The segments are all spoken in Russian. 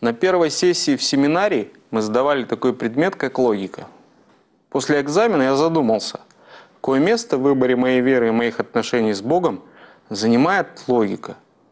На первой сессии в семинарии мы сдавали такой предмет, как логика. После экзамена я задумался, какое место в выборе моей веры и моих отношений с Богом занимает логика.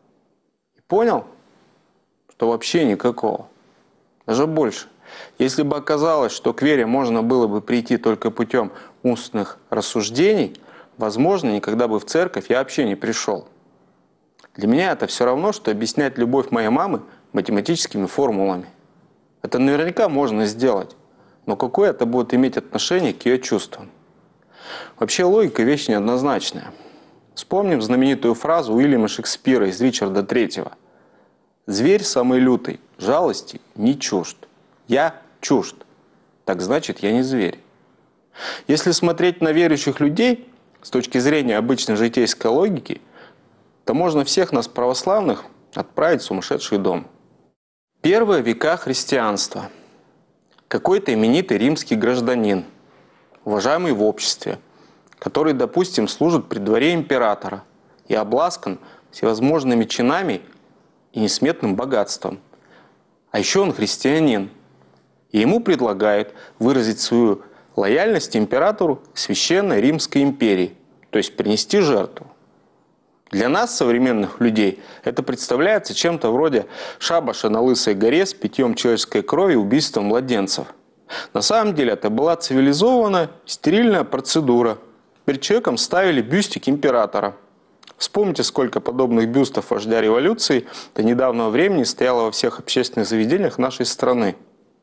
И понял, что вообще никакого. Даже больше. Если бы оказалось, что к вере можно было бы прийти только путем устных рассуждений, возможно, никогда бы в церковь я вообще не пришел. Для меня это все равно, что объяснять любовь моей мамы математическими формулами. Это наверняка можно сделать, но какое это будет иметь отношение к ее чувствам? Вообще логика – вещь неоднозначная. Вспомним знаменитую фразу Уильяма Шекспира из Ричарда III. «Зверь самый лютый, жалости не чужд. Я чужд. Так значит, я не зверь». Если смотреть на верующих людей с точки зрения обычной житейской логики, то можно всех нас, православных, отправить в сумасшедший дом. Первые века христианства. Какой-то именитый римский гражданин, уважаемый в обществе, который, допустим, служит при дворе императора и обласкан всевозможными чинами и несметным богатством. А еще он христианин, и ему предлагают выразить свою лояльность императору Священной Римской империи, то есть принести жертву. Для нас, современных людей, это представляется чем-то вроде шабаша на Лысой горе с питьем человеческой крови и убийством младенцев. На самом деле это была цивилизованная, стерильная процедура. Перед человеком ставили бюстик императора. Вспомните, сколько подобных бюстов вождя революции до недавнего времени стояло во всех общественных заведениях нашей страны.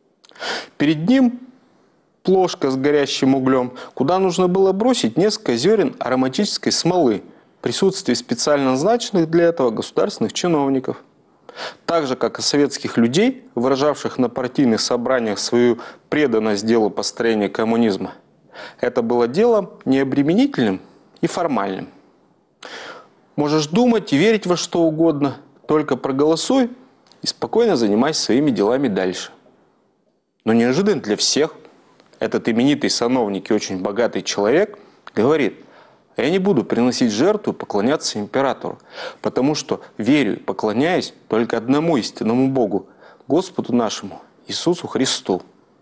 Перед ним плошка с горящим углем, куда нужно было бросить несколько зерен ароматической смолы в присутствии специально назначенных для этого государственных чиновников. Так же, как и советских людей, выражавших на партийных собраниях свою преданность делу построения коммунизма, это было делом необременительным и формальным. Можешь думать и верить во что угодно, только проголосуй и спокойно занимайся своими делами дальше. Но неожиданно для всех этот именитый сановник и очень богатый человек говорит: я не буду приносить жертву и поклоняться императору, потому что верю и поклоняюсь только одному истинному Богу, Господу нашему, Иисусу Христу.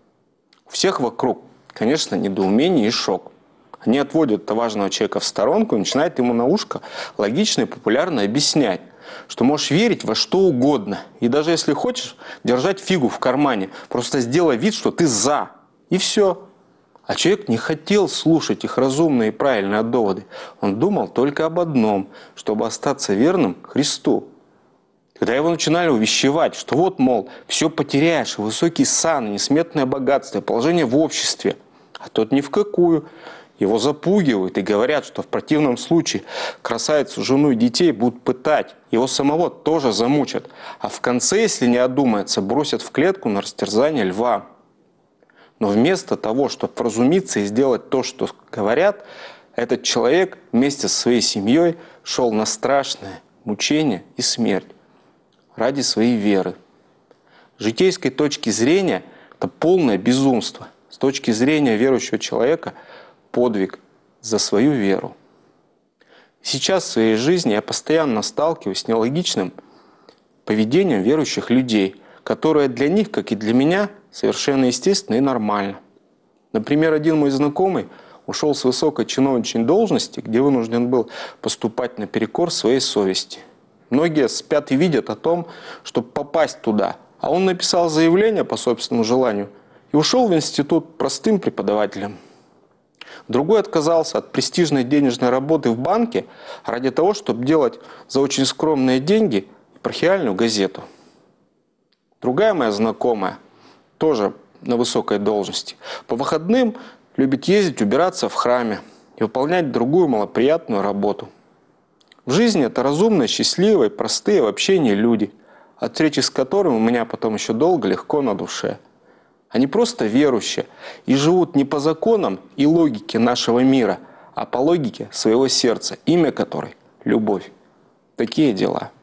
У всех вокруг, конечно, недоумение и шок. Они отводят важного человека в сторонку и начинают ему на ушко логично и популярно объяснять, что можешь верить во что угодно. И даже если хочешь держать фигу в кармане, просто сделай вид, что ты за. И все. А человек не хотел слушать их разумные и правильные доводы. Он думал только об одном, чтобы остаться верным Христу. Когда его начинали увещевать, что вот, мол, все потеряешь, высокий сан, несметное богатство, положение в обществе, а тот ни в какую. Его запугивают и говорят, что в противном случае красавицу, жену и детей будут пытать. Его самого тоже замучат. А в конце, если не одумается, бросят в клетку на растерзание льва. Но вместо того, чтобы вразумиться и сделать то, что говорят, этот человек вместе со своей семьей шел на страшное мучение и смерть ради своей веры. С житейской точки зрения это полное безумство. С точки зрения верующего человека – подвиг за свою веру. Сейчас в своей жизни я постоянно сталкиваюсь с нелогичным поведением верующих людей, которое для них, как и для меня, совершенно естественно и нормально. Например, один мой знакомый ушел с высокой чиновничьей должности, где вынужден был поступать наперекор своей совести. Многие спят и видят о том, чтобы попасть туда, а он написал заявление по собственному желанию и ушел в институт простым преподавателем. Другой отказался от престижной денежной работы в банке ради того, чтобы делать за очень скромные деньги епархиальную газету. Другая моя знакомая, тоже на высокой должности, по выходным любит ездить убираться в храме и выполнять другую малоприятную работу. В жизни это разумные, счастливые, простые в общении люди, от встречи с которыми у меня потом еще долго легко на душе. Они просто верующие и живут не по законам и логике нашего мира, а по логике своего сердца, имя которой – любовь. Такие дела.